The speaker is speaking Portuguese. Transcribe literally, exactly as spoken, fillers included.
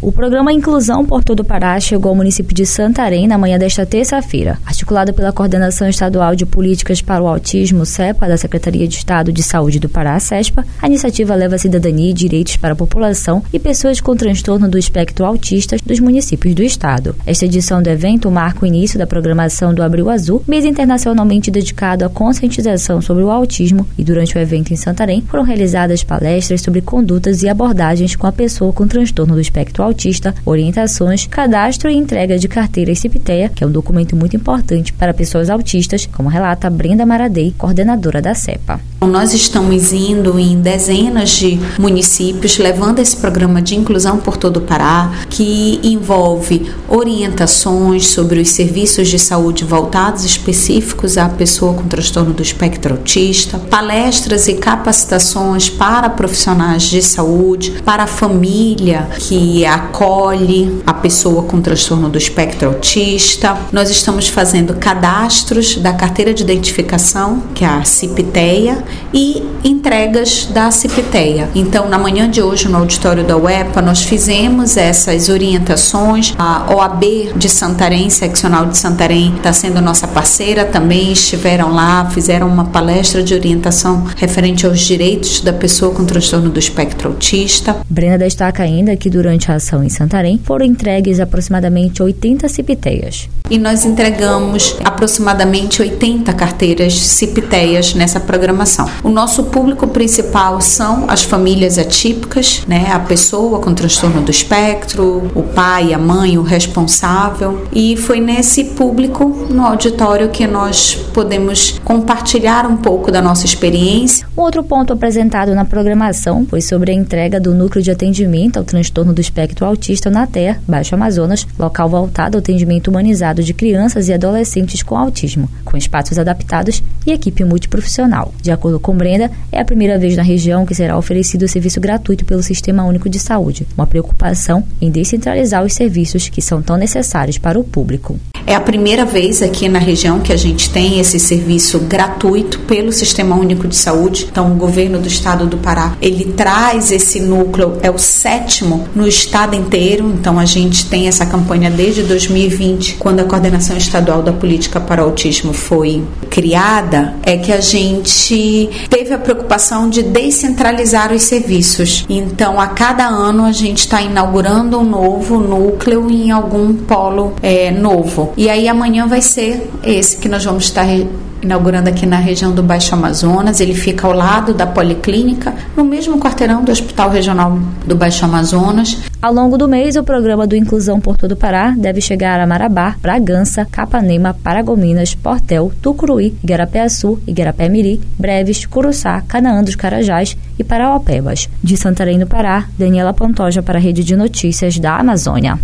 O programa Inclusão por Todo o Pará chegou ao município de Santarém na manhã desta terça-feira. Articulado pela Coordenação Estadual de Políticas para o Autismo, CEPA, da Secretaria de Estado de Saúde do Pará, SESPA, a iniciativa leva cidadania e direitos para a população e pessoas com transtorno do espectro autista dos municípios do estado. Esta edição do evento marca o início da programação do Abril Azul, mês internacionalmente dedicado à conscientização sobre o autismo, e durante o evento em Santarém foram realizadas palestras sobre condutas e abordagens com a pessoa com transtorno do espectro autista, orientações, cadastro e entrega de carteiras CIPTEA, que é um documento muito importante para pessoas autistas, como relata Brenda Maradei, coordenadora da CEPA. Nós estamos indo em dezenas de municípios levando esse programa de inclusão por todo o Pará, que envolve orientações sobre os serviços de saúde voltados específicos à pessoa com transtorno do espectro autista, palestras e capacitações para profissionais de saúde, para a família que acolhe a pessoa com transtorno do espectro autista. Nós estamos fazendo cadastros da carteira de identificação, que é a CIPTEA, e entregas da CIPTEA. Então, na manhã de hoje, no auditório da U E P A, nós fizemos essas orientações. A O A B de Santarém, seccional de Santarém, está sendo nossa parceira, também estiveram lá, fizeram uma palestra de orientação referente aos direitos da pessoa com transtorno do espectro autista. Brenda destaca ainda que durante a ação em Santarém foram entregues aproximadamente oitenta CIPTEAs. E nós entregamos aproximadamente oitenta carteiras CIPTEAs nessa programação. O nosso público principal são as famílias atípicas, né, a pessoa com transtorno do espectro, o pai, a mãe, o responsável, e foi nesse público, no auditório, que nós podemos compartilhar um pouco da nossa experiência. Um outro ponto apresentado na programação foi sobre a entrega do Núcleo de Atendimento ao Transtorno do Espectro Autista na T E R, Baixo Amazonas, local voltado ao atendimento humanizado de crianças e adolescentes com autismo, com espaços adaptados e equipe multiprofissional. De acordo com Brenda, é a primeira vez na região que será oferecido o serviço gratuito pelo Sistema Único de Saúde, uma preocupação em descentralizar os serviços que são tão necessários para o público. É a primeira vez aqui na região que a gente tem esse serviço gratuito pelo Sistema Único de Saúde. Então, o governo do estado do Pará, ele traz esse núcleo, é o sétimo no estado inteiro. Então, a gente tem essa campanha desde dois mil e vinte, quando a Coordenação Estadual da Política para o Autismo foi criada, é que a gente teve a preocupação de descentralizar os serviços. Então, a cada ano a gente está inaugurando um novo núcleo em algum polo é, novo. E aí amanhã vai ser esse que nós vamos estar inaugurando aqui na região do Baixo Amazonas. Ele fica ao lado da Policlínica, no mesmo quarteirão do Hospital Regional do Baixo Amazonas. Ao longo do mês, o programa do Inclusão por Todo o Pará deve chegar a Marabá, Bragança, Capanema, Paragominas, Portel, Tucuruí, Igarapé-Açu, Igarapé-Miri, Breves, Curuçá, Canaã dos Carajás e Parauapebas. De Santarém, no Pará, Daniela Pantoja para a Rede de Notícias da Amazônia.